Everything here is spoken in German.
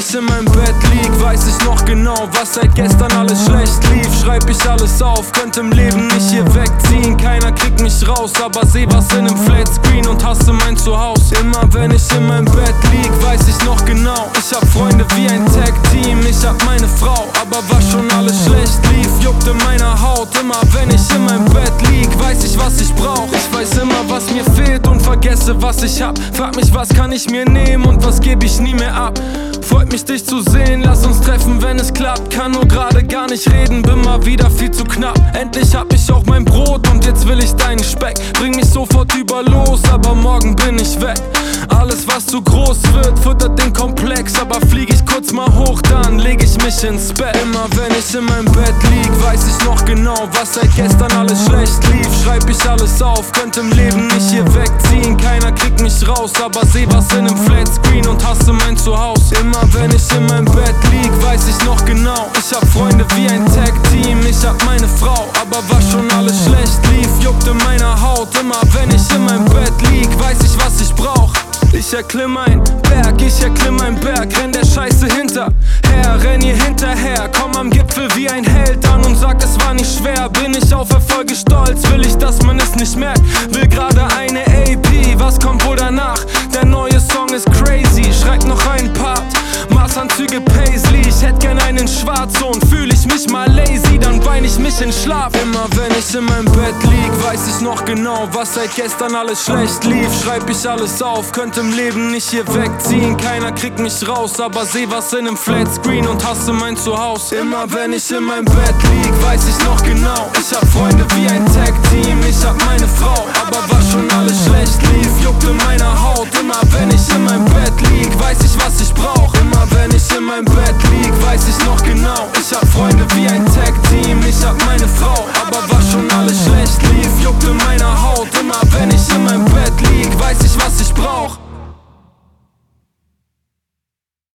ich in meinem Bett lieg, weiß ich noch genau, was seit gestern alles schlecht lief. Schreib ich alles auf, könnte im Leben nicht hier wegziehen. Keiner kriegt mich raus, aber seh was in nem Flatscreen und hasse mein Zuhause. Immer wenn ich in meinem Bett lieg, weiß ich noch genau, ich hab Freunde wie ein Tag-Team. Ich hab meine Frau, aber was schon alles schlecht lief, juckt in meiner Haut. Immer wenn ich in meinem Bett lieg, weiß ich, was ich brauch. Ich weiß immer, was mir fehlt und vergesse, was ich hab. Frag mich, was kann ich mir nehmen und was geb ich nie mehr ab. Freut mich, dich zu sehen, lass uns treffen, wenn es klappt. Kann nur gerade gar nicht reden, bin mal wieder viel zu knapp. Endlich hab ich auch mein Brot und jetzt will ich deinen Speck. Bring mich sofort über los, aber morgen bin ich weg. Alles, was zu groß wird, füttert den Komplex. Aber flieg ich kurz mal hoch, dann leg ich mich ins Bett. Immer wenn ich in meinem Bett lieg, weiß ich noch genau, was seit gestern alles schlecht lief. Schreib ich alles auf, könnte im Leben nicht hier wegziehen. Keiner kriegt mich raus, aber seh was in nem Flatscreen und hasse mein Zuhause. Immer wenn ich in meinem Bett lieg, weiß ich noch genau, ich hab Freunde wie ein Tag-Team. Ich hab meine Frau, aber was schon alles schlecht lief, juckt in meiner Haut. Immer wenn ich in meinem Bett lieg, weiß ich, was ich brauch. Ich erklimm ein Berg, ich erklimm ein Berg, renn der Scheiße hinterher, renn ihr hinterher. Komm am Gipfel wie ein Held an und sag, es war nicht schwer. Bin ich auf Erfolge stolz, will ich, dass man es nicht merkt. Will gerade eine AP, was kommt wohl danach? Der neue Song ist crazy, schreibt noch einen Part. Maßanzüge Paisley, ich hätt gern einen schwarz und fühl ich mich mal lazy, dann wein ich mich in Schlaf. Immer wenn ich in meinem Bett lieg, weiß ich noch genau, was seit gestern alles schlecht lief. Schreib ich alles auf, könnte im Leben nicht hier wegziehen. Keiner kriegt mich raus, aber seh was in nem Flatscreen und hasse mein Zuhause. Immer wenn ich in meinem Bett lieg, weiß ich noch genau, ich hab Freunde wie ein Tag-Team. Ich hab meine Frau, aber was schon alles schlecht lief, juckt in meiner Haut. Immer wenn ich in meinem Bett lieg, weiß ich, was ich brauch. Immer wenn ich in meinem Bett lieg, weiß ich noch genau, ich hab Freunde wie ein Tag-Team. Ich hab meine Frau, aber was schon alles schlecht lief, juckt in meiner Haut.